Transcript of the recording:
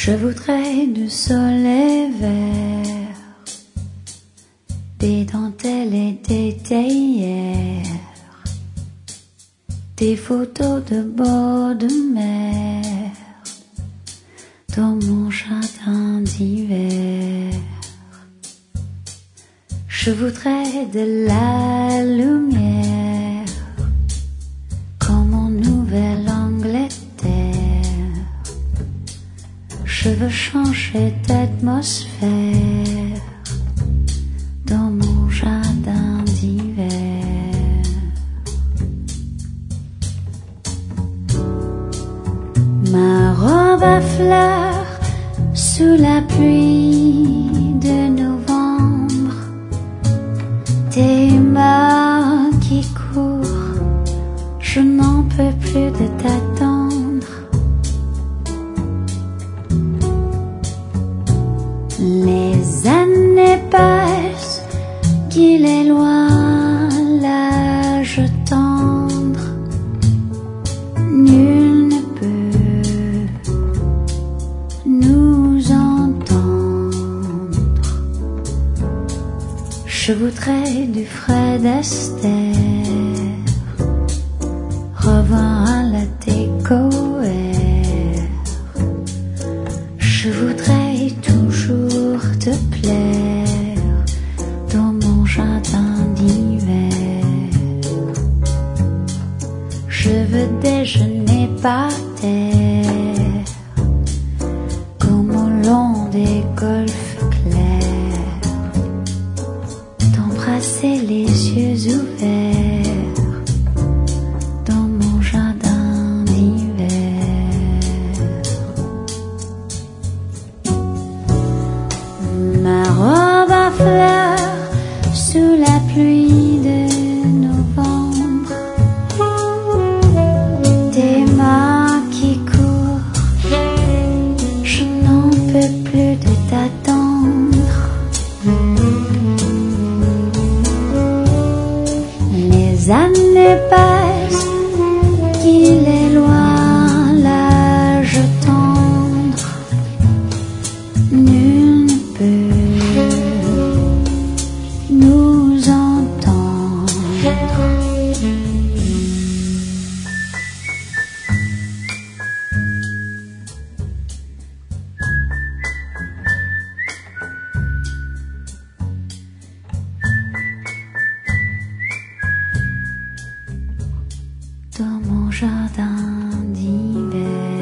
Je voudrais du soleil vert, des dentelles et des théières, des photos de bord de mer dans mon jardin d'hiver. Je voudrais de la lumière comme en Nouvelle-Angleterre. Je veux changer d'atmosphère dans mon jardin d'hiver. Ma robe à fleurs sous la pluie de novembre, tes mains qui courent, je n'en peux plus de t'attendre. Les années passent, qu'il est loin l'âge tendre, nul ne peut nous entendre. Je voudrais du Fred Astaire, revoir à la décoère. Je voudrais toujours te plaire dans mon jardin d'hiver. Je veux déjeuner par terre comme au long des golfes clairs, t'embrasser les yeux ouverts dans mon jardin d'hiver. Ma robe à fleurs sous la pluie de novembre, tes mains qui courent, je n'en peux plus de t'attendre. Les années passent, qu'il est loin l'âge tendre, nul ne peut nous entendre. Dans mon jardin d'hiver.